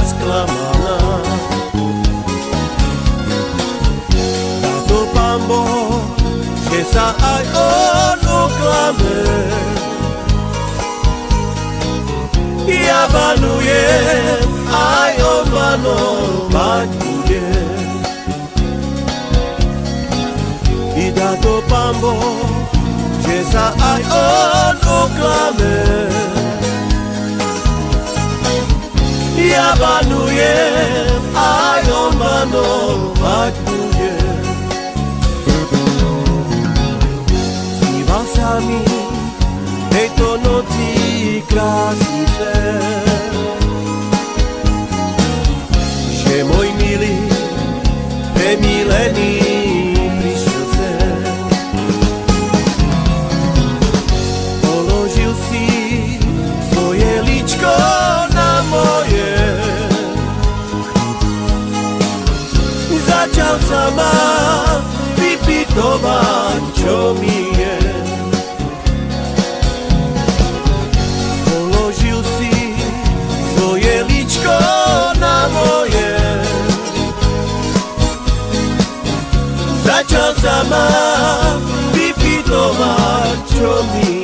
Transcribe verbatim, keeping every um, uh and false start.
sklamaná. Táto Pán Boh, že sa aj on oklame. Ja banujem, aj on banovať bude. I táto Pán Boh, že sa aj on oklame. Ja banujem, aj on banovať bude. Sníval sa mi tejto noci krásny sen, že môj milý, premilený prišiel sem. Položil si svoje líčko na moje, začal sa ma vypytovať, čo mi je. Položil si svoje líčko na moje, začal sa ma vypytovať, čo mi je.